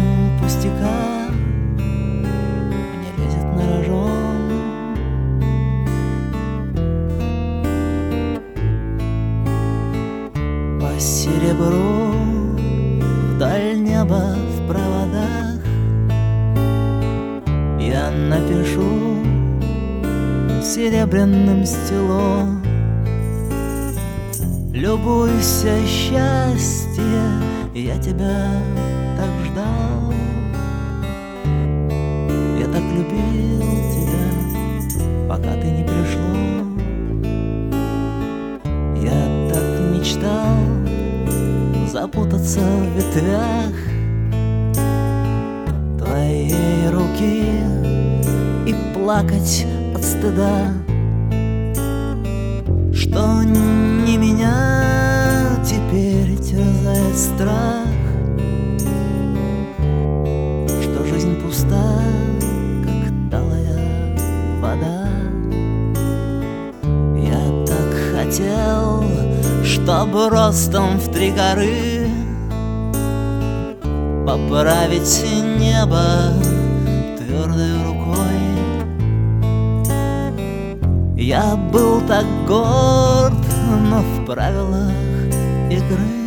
пустяка мне лезет на рожон. По серебру вдаль неба в проводах я напишу серебряным стилом: любуйся, счастье, я тебя так ждал, я так любил тебя, пока ты не пришло. Я так мечтал запутаться в ветвях твоей руки и плакать от стыда, что не меня теперь терзает страх, что жизнь пуста, как талая вода. Я так хотел, чтобы ростом в 3 горы поправить небо твердой рукой. Я был так горд, но в правилах игры